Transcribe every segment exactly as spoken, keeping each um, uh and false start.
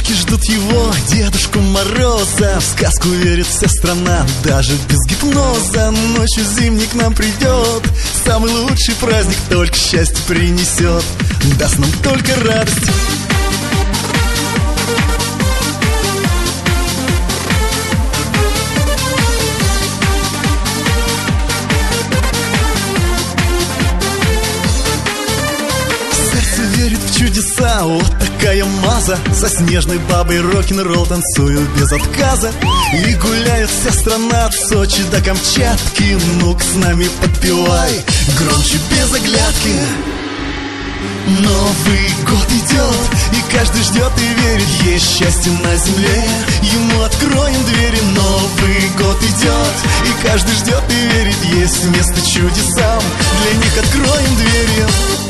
Елочки ждут его, Дедушку Мороза. В сказку верит вся страна, даже без гипноза. Ночью зимний к нам придет, самый лучший праздник только счастье принесет, даст нам только радость. Верит в чудеса, вот такая маза. Со снежной бабой рок-н-ролл танцую без отказа. И гуляет вся страна от Сочи до Камчатки. Ну-ка с нами подпевай, громче без оглядки. Новый год идет, и каждый ждет и верит, есть счастье на земле, ему откроем двери. Новый год идет, и каждый ждет и верит, есть место чудесам, для них откроем двери.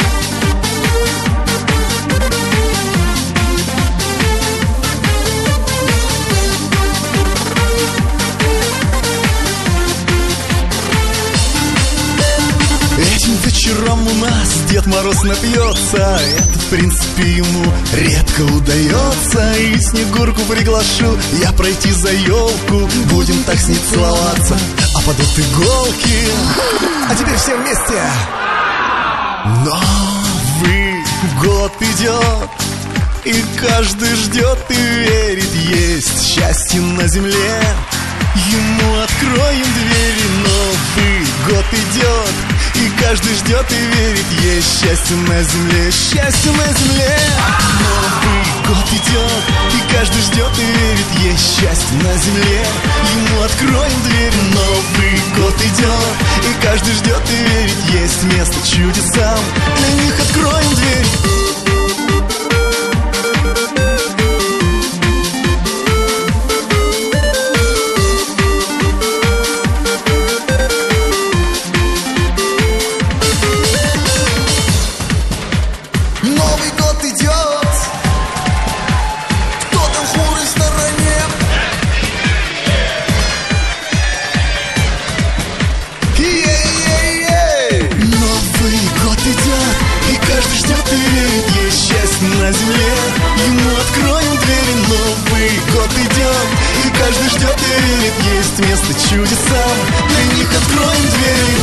Этим вечером у нас Дед Мороз напьется. Это, в принципе, ему редко удается. И Снегурку приглашу я пройти за елку. Будем так с ней целоваться, а падут иголки. А теперь все вместе. Новый год идет, и каждый ждет и верит, есть счастье на земле, ему откроем двери. Новый год идет, и каждый ждет и верит, есть счастье на земле, счастье на земле. Новый год идет, и каждый ждет и верит, есть счастье на земле, ему откроем двери. Новый год идет, и каждый ждет и верит, есть место чудесам, для них откроем дверь. Новый год идет, кто там в хмурой стороне? Ей-ей-ей! Новый год идет, и каждый ждет и верит, есть счастье на земле, ему откроем двери. Новый год идет, и каждый ждет и верит, есть место чудесам, для них откроем двери.